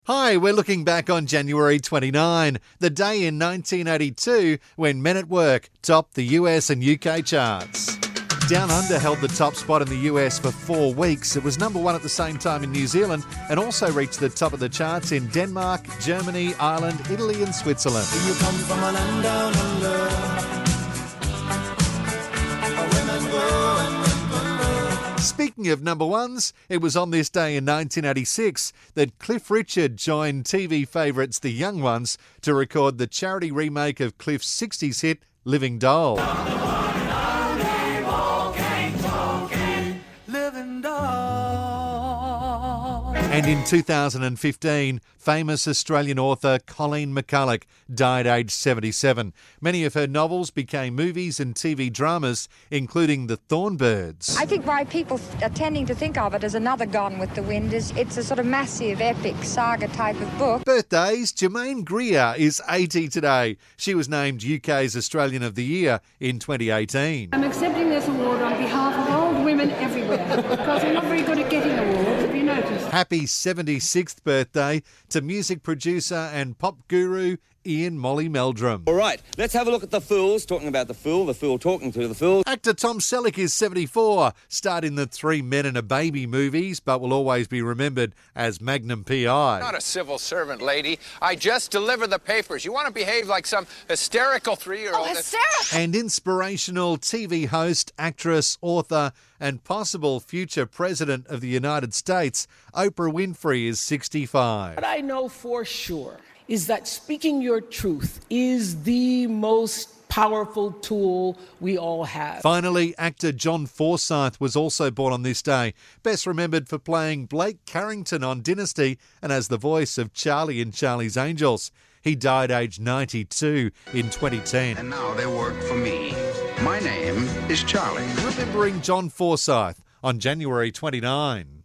Hi, we're looking back on January 29, the day in 1982 when Men at Work topped the US and UK charts. Down Under held the top spot in the US for 4 weeks. It was number one at the same time in New Zealand and also reached the top of the charts in Denmark, Germany, Ireland, Italy and Switzerland. You come from a land down under. Women go and Speaking of number ones, it was on this day in 1986 that Cliff Richard joined TV favourites The Young Ones to record the charity remake of Cliff's 60s hit Living Doll. Living doll. And in 2015, famous Australian author Colleen McCulloch died aged 77. Many of her novels became movies and TV dramas, including The Thornbirds. I think why people are tending to think of it as another Gone with the Wind is it's a sort of massive, epic saga type of book. Birthdays, Jermaine Greer is 80 today. She was named UK's Australian of the Year in 2018. I'm accepting this award on behalf of old women everywhere because we're not very good at getting awards, have you noticed? Happy 76th birthday to music producer and pop guru Ian Molly Meldrum. All right, let's have a look at The Fools, talking about the fool talking to the fool. Actor Tom Selleck is 74, starred in the Three Men and a Baby movies, but will always be remembered as Magnum P.I. Not a civil servant, lady. I just deliver the papers. You want to behave like some hysterical 3-year-old? Oh, hysterical! And inspirational TV host, actress, author, and possible future president of the United States, Oprah Winfrey is 65. What I know for sure is that speaking your truth is the most powerful tool we all have. Finally, actor John Forsyth was also born on this day, best remembered for playing Blake Carrington on Dynasty and as the voice of Charlie in Charlie's Angels. He died aged 92 in 2010. And now they work for me. My name is Charlie. Remembering John Forsyth on January 29.